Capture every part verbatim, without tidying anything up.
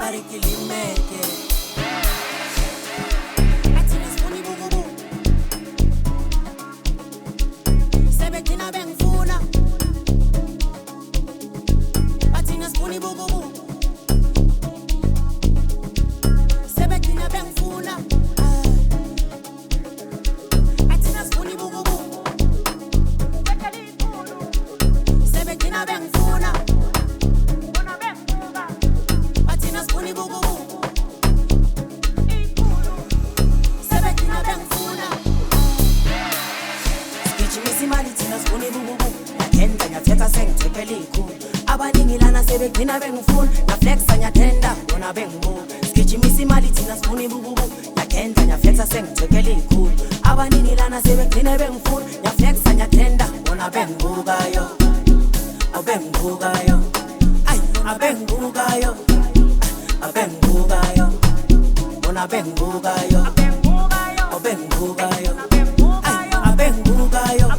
barikilimeke. Sebekina bengfuna athina sifuni bukubu. Sebekina bengfuna athina sifuni bukubu. Sebekina bengfuna bona benguba athina sifuni bukubu. Sebekina bengfuna Skijimisa imali thina sifuni bukubu. Ngiyagenda ngiyathetha sengithekela ikhulu. Abaningi lana sebegcina bengifuna ngaflexa ngiyathenda bona bengibuka. Skijimisa imali thina sifuni bukubu. Ngiyagenda ngiyaflexa sengithekela ikhulu. Abaningi lana sebegcina bengifuna ngiyaflexa ngiyathenda bona bengibukayo. Abengibukayo ay abengibukayo abengibukayo bona bengibukayo abengibukayo ay abengibukayo.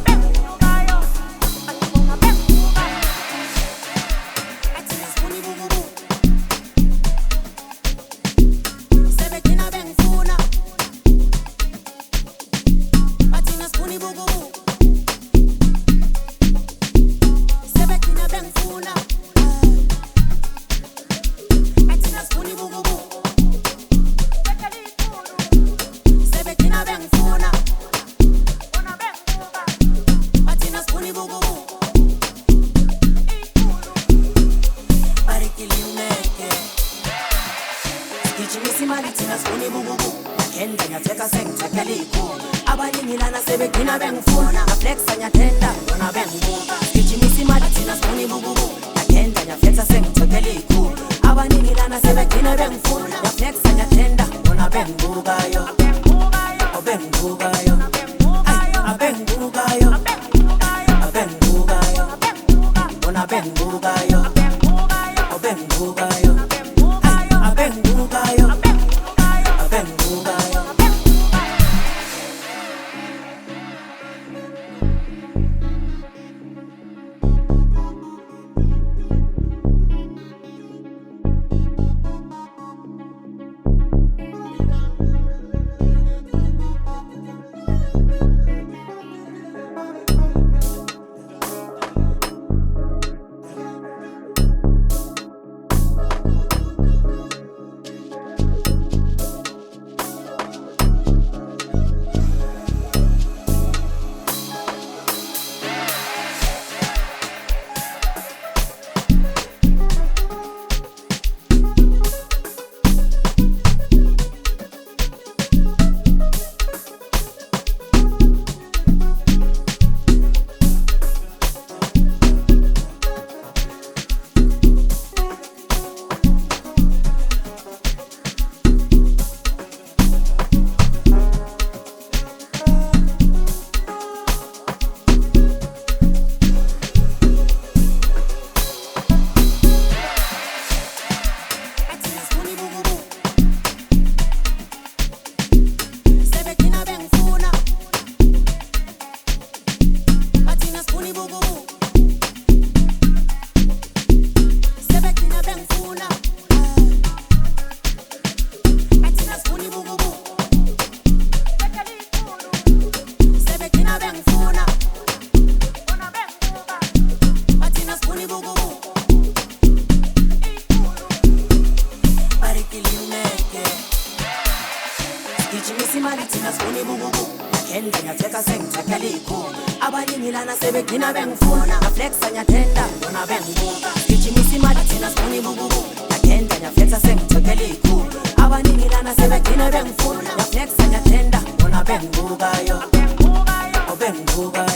Abaningi lana sebegcina bengifuna ngaflexa ngiyathenda bona bengibuka. Skijimisa imali thina sifuni bukubu. Ngiyagenda ngiyaflexa sengithekela ikhulu. Abaningi lana sebegcina bengifuna ngaflexa ngiyathenda bona bengibukayo. Abengibukayo ay abengibukayo abengibukayo bona bengibukayo abengibukayo ay abengibukayo abengibukayo. Abaningi lana sebegcina bengifuna ngaflexa ngiyathenda bona bengibuka. Skijimisa imali thina sifuni bukubu. Ngiyagenda ngiyaflexa sengithekela ikhulu. Abaningi lana sebegcina bengifuna ngaflexa ngiyathenda bona bengibukayo abengibukayo.